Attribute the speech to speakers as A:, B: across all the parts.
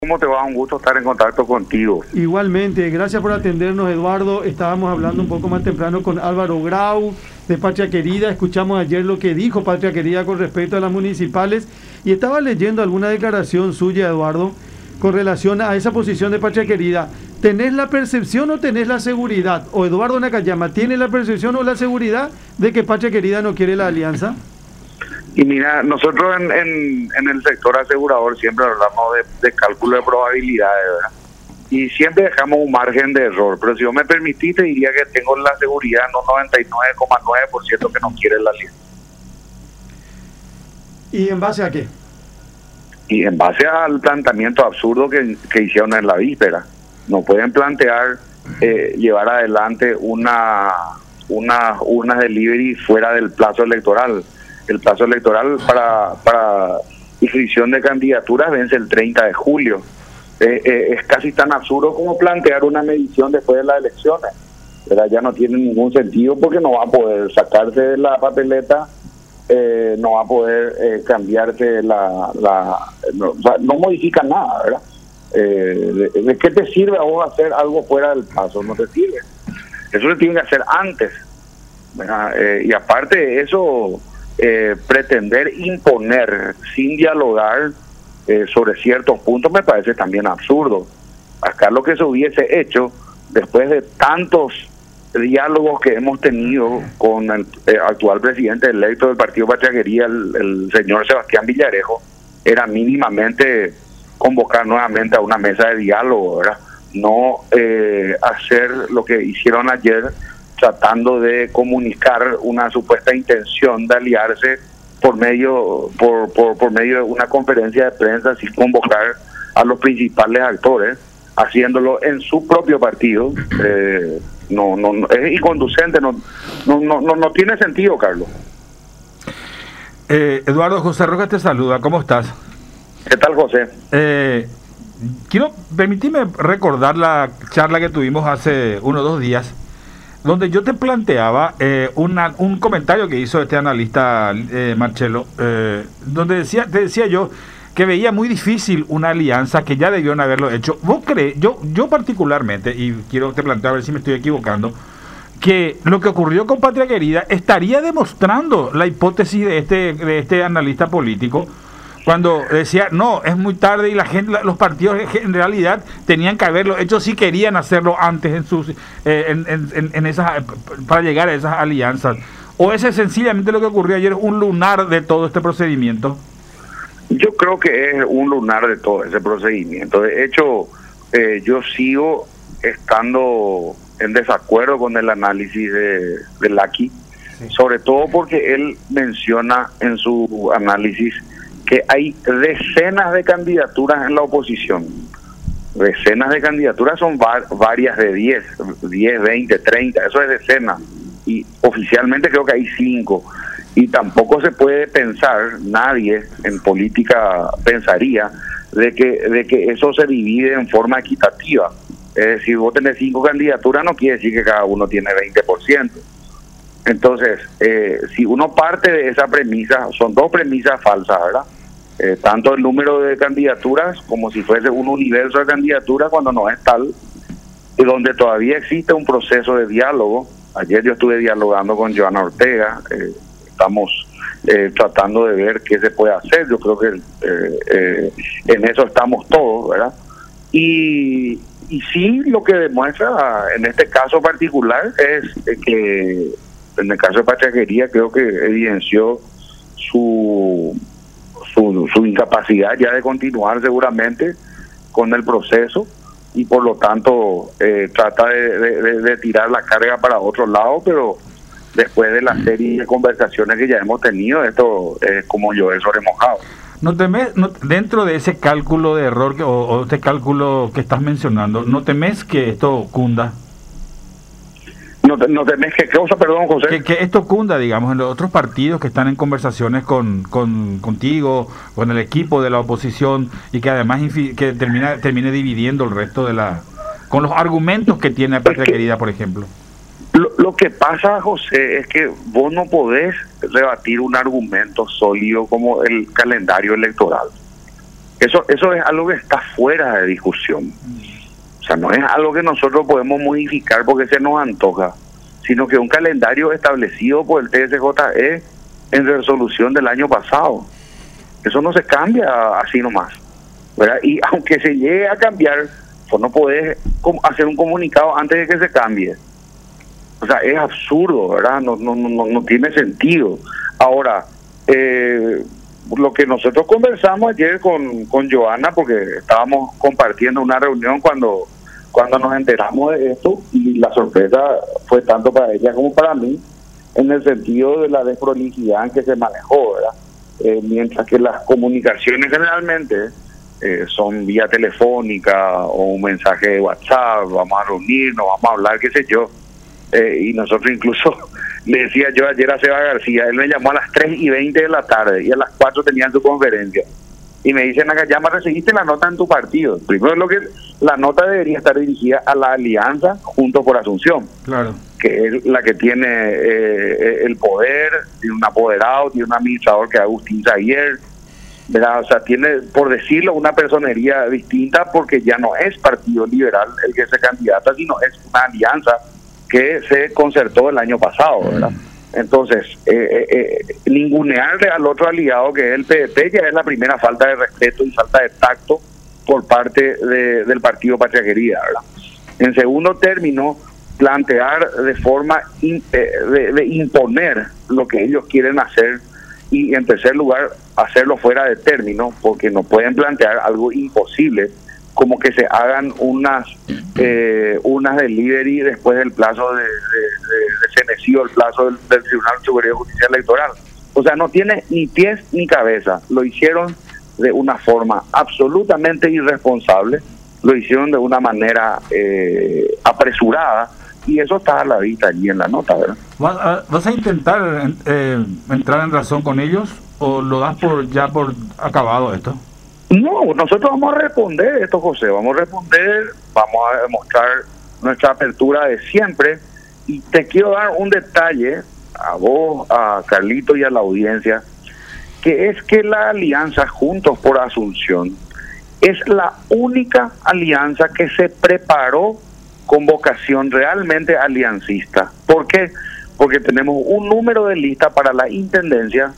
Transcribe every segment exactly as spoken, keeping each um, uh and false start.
A: ¿Cómo te va? Un gusto estar en contacto contigo.
B: Igualmente, gracias por atendernos, Eduardo. Estábamos hablando un poco más temprano con Álvaro Grau de Patria Querida. Escuchamos ayer lo que dijo Patria Querida con respecto a las municipales y estaba leyendo alguna declaración suya, Eduardo, con relación a esa posición de Patria Querida. ¿Tenés la percepción o tenés la seguridad? O Eduardo Nakayama, ¿tiene la percepción o la seguridad de que Patria Querida no quiere la alianza?
A: Y mira, nosotros en, en, en el sector asegurador siempre hablamos de, de cálculo de probabilidades, ¿verdad? Y siempre dejamos un margen de error, pero si vos me permitiste diría que tengo la seguridad en un noventa y nueve coma nueve por ciento que no quiere la alianza.
B: ¿Y en base a qué?
A: Y en base al planteamiento absurdo que, que hicieron en la víspera. No pueden plantear eh, llevar adelante una, una, una delivery fuera del plazo electoral. El plazo electoral para, para inscripción de candidaturas vence el treinta de julio. Eh, eh, es casi tan absurdo como plantear una medición después de las elecciones. ¿Verdad? Ya no tiene ningún sentido porque no va a poder sacarse de la papeleta, eh, no va a poder eh, cambiarse la... la no, o sea, no modifica nada, ¿verdad? Eh, de, ¿De qué te sirve a vos hacer algo fuera del plazo? No te sirve. Eso se tiene que hacer antes. Eh, y aparte de eso... Eh, pretender imponer sin dialogar eh, sobre ciertos puntos me parece también absurdo. Acá lo que se hubiese hecho después de tantos diálogos que hemos tenido con el eh, actual presidente electo del Partido Patria Querida, el, el señor Sebastián Villarejo, era mínimamente convocar nuevamente a una mesa de diálogo, ¿verdad? No eh, hacer lo que hicieron ayer, tratando de comunicar una supuesta intención de aliarse por medio por, por, por medio de una conferencia de prensa sin convocar a los principales actores, haciéndolo en su propio partido. Eh, no, no, no es inconducente, no, no, no, no, no tiene sentido, Carlos.
C: Eh, Eduardo, José Rojas te saluda, ¿cómo estás?
A: ¿Qué tal, José?
C: Eh, quiero permitirme recordar la charla que tuvimos hace uno o dos días, donde yo te planteaba eh, una, un comentario que hizo este analista eh, Marcelo, eh, donde decía, te decía yo que veía muy difícil una alianza, que ya debieron haberlo hecho. ¿Vos crees? Yo, yo particularmente, y quiero te planteo a ver si me estoy equivocando, que lo que ocurrió con Patria Querida estaría demostrando la hipótesis de este, de este analista político, cuando decía, no, es muy tarde y la gente, los partidos en realidad tenían que haberlo hecho si querían hacerlo antes en sus, eh, en, en, en esas, para llegar a esas alianzas. ¿O ese sencillamente lo que ocurrió ayer es un lunar de todo este procedimiento?
A: Yo creo que es un lunar de todo ese procedimiento. De hecho, eh, yo sigo estando en desacuerdo con el análisis de, de Laki, sí. Sobre todo porque él menciona en su análisis que hay decenas de candidaturas en la oposición. Decenas de candidaturas son var, varias de diez, diez, veinte, treinta, eso es decenas. Y oficialmente creo que hay cinco. Y tampoco se puede pensar, nadie en política pensaría, de que, de que eso se divide en forma equitativa. Es decir, vos tenés cinco candidaturas, no quiere decir que cada uno tiene veinte por ciento. Entonces, eh, si uno parte de esa premisa, son dos premisas falsas, ¿verdad? Eh, tanto el número de candidaturas como si fuese un universo de candidaturas cuando no es tal, y donde todavía existe un proceso de diálogo. Ayer yo estuve dialogando con Joana Ortega, eh, estamos eh, tratando de ver qué se puede hacer. Yo creo que eh, eh, en eso estamos todos, ¿verdad? Y, y sí, lo que demuestra en este caso particular es que en el caso de Patria Querida creo que evidenció su, su su incapacidad ya de continuar seguramente con el proceso y por lo tanto eh, trata de, de, de tirar la carga para otro lado, pero después de la serie de conversaciones que ya hemos tenido, esto es como llover sobre mojado.
C: ¿No temes, no, dentro de ese cálculo de error que, o, o este cálculo que estás mencionando, no temes que esto cunda?
A: No, no temes que cosa, perdón, José.
C: Que, que esto cunda, digamos, en los otros partidos que están en conversaciones con, con contigo, con el equipo de la oposición, y que además infi, que termina termine dividiendo el resto de la... con los argumentos que tiene Patria Querida, por ejemplo.
A: Lo, lo que pasa, José, es que vos no podés rebatir un argumento sólido como el calendario electoral. Eso, eso es algo que está fuera de discusión. O sea, no es algo que nosotros podemos modificar porque se nos antoja, sino que un calendario establecido por el T S J E en resolución del año pasado. Eso no se cambia así nomás, ¿verdad? Y aunque se llegue a cambiar, pues no podés hacer un comunicado antes de que se cambie. O sea, es absurdo, ¿verdad? No, no, no, no tiene sentido. Ahora, eh, lo que nosotros conversamos ayer con, con Joana, porque estábamos compartiendo una reunión cuando, cuando nos enteramos de esto, y la sorpresa fue tanto para ella como para mí, en el sentido de la desprolijidad en que se manejó, ¿verdad? Eh, mientras que las comunicaciones generalmente eh, son vía telefónica o un mensaje de WhatsApp, vamos a reunirnos, vamos a hablar, qué sé yo. Eh, y nosotros incluso, le decía yo ayer a Seba García, él me llamó a las tres y veinte de la tarde y a las cuatro tenían su conferencia. Y me dicen acá, ya me recibiste la nota en tu partido. Primero, lo que la nota debería estar dirigida a la alianza Juntos por Asunción,
C: claro,
A: que es la que tiene eh, el poder, tiene un apoderado, tiene un administrador que es Agustín Zaguier, ¿verdad? O sea, tiene, por decirlo, una personería distinta, porque ya no es Partido Liberal el que se candidata, sino es una alianza que se concertó el año pasado, ¿verdad? Entonces, eh, eh, ningunearle al otro aliado, que es el P D T, ya es la primera falta de respeto y falta de tacto por parte de, del Partido Patria Querida, ¿verdad? En segundo término, plantear de forma in, eh, de, de imponer lo que ellos quieren hacer, y en tercer lugar, hacerlo fuera de término, porque no pueden plantear algo imposible, como que se hagan unas eh, unas delivery después del plazo de, de, de, de fenecido el plazo del, del Tribunal Superior de Justicia Electoral. O sea, no tiene ni pies ni cabeza. Lo hicieron de una forma absolutamente irresponsable, lo hicieron de una manera eh, apresurada, y eso está a la vista allí en la nota, ¿verdad?
C: ¿Vas a intentar eh, entrar en razón con ellos o lo das por ya por acabado esto?
A: No, nosotros vamos a responder esto, José, vamos a responder, vamos a demostrar nuestra apertura de siempre, y te quiero dar un detalle a vos, a Carlito y a la audiencia, que es que la alianza Juntos por Asunción es la única alianza que se preparó con vocación realmente aliancista. ¿Por qué? Porque tenemos un número de lista para la intendencia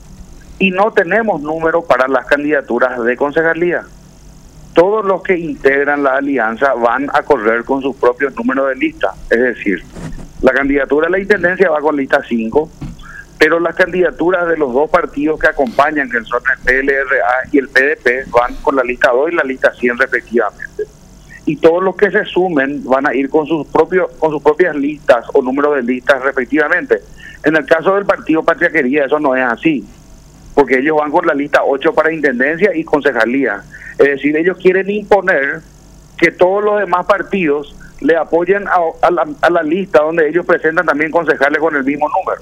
A: y no tenemos número para las candidaturas de concejalía. Todos los que integran la alianza van a correr con sus propios números de lista. Es decir, la candidatura a la intendencia va con lista cinco, pero las candidaturas de los dos partidos que acompañan, que son el P L R A y el P D P, van con la lista dos y la lista cien respectivamente. Y todos los que se sumen van a ir con sus propios con sus propias listas o números de listas respectivamente. En el caso del Partido Patria Querida eso no es así, porque ellos van con la lista ocho para intendencia y concejalía. Es decir, ellos quieren imponer que todos los demás partidos le apoyen a, a, la, a la lista donde ellos presentan también concejales con el mismo número.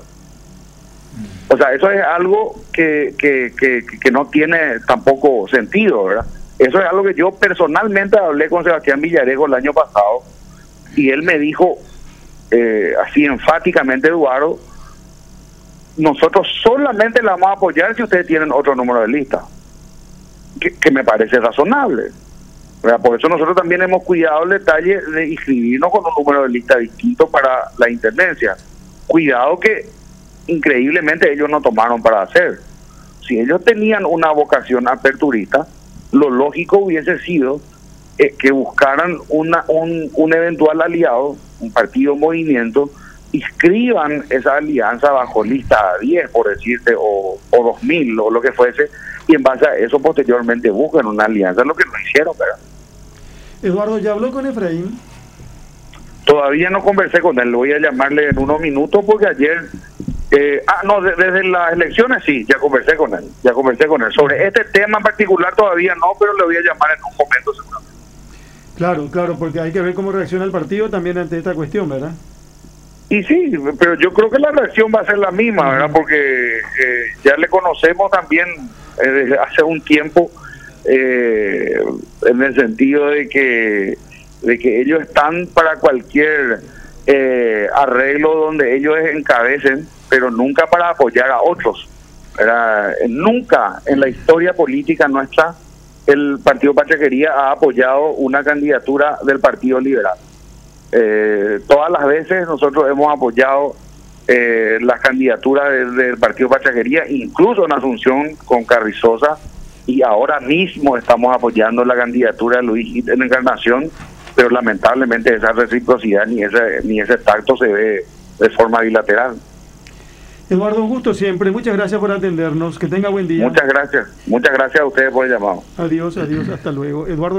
A: O sea, eso es algo que, que, que, que no tiene tampoco sentido, ¿verdad? Eso es algo que yo personalmente hablé con Sebastián Villarejo el año pasado, y él me dijo eh, así enfáticamente, Eduardo, nosotros solamente la vamos a apoyar si ustedes tienen otro número de lista, que, que me parece razonable, ¿verdad? Por eso nosotros también hemos cuidado el detalle de inscribirnos con un número de lista distinto para la intendencia. Cuidado que increíblemente ellos no tomaron para hacer. Si ellos tenían una vocación aperturista, lo lógico hubiese sido eh, que buscaran una, un, un eventual aliado, un partido movimiento, inscriban esa alianza bajo lista diez, por decirte, o, o dos mil, o lo que fuese, y en base a eso posteriormente busquen una alianza, lo que no hicieron, ¿verdad?
B: Eduardo, ¿ya habló con Efraín?
A: Todavía no conversé con él, voy a llamarle en unos minutos, porque ayer... Eh, ah, no, de, desde las elecciones sí, ya conversé con él, ya conversé con él. Sobre este tema en particular todavía no, pero le voy a llamar en un momento seguramente.
B: Claro, claro, porque hay que ver cómo reacciona el partido también ante esta cuestión, ¿verdad?
A: Y sí, pero yo creo que la reacción va a ser la misma, ¿verdad? Porque eh, ya le conocemos también eh, desde hace un tiempo, eh, en el sentido de que, de que ellos están para cualquier eh, arreglo donde ellos encabecen, pero nunca para apoyar a otros. Era, nunca en la historia política nuestra el partido Pachaquería ha apoyado una candidatura del Partido Liberal. Eh, todas las veces nosotros hemos apoyado eh, las candidaturas del, del Partido Pachaquería, incluso en Asunción con Carrizosa, y ahora mismo estamos apoyando la candidatura de Luis en Encarnación, pero lamentablemente esa reciprocidad ni ese, ni ese tacto se ve de forma bilateral.
B: Eduardo, un gusto siempre. Muchas gracias por atendernos. Que tenga buen día.
A: Muchas gracias. Muchas gracias a ustedes por el llamado.
B: Adiós, adiós. Hasta luego. Eduardo.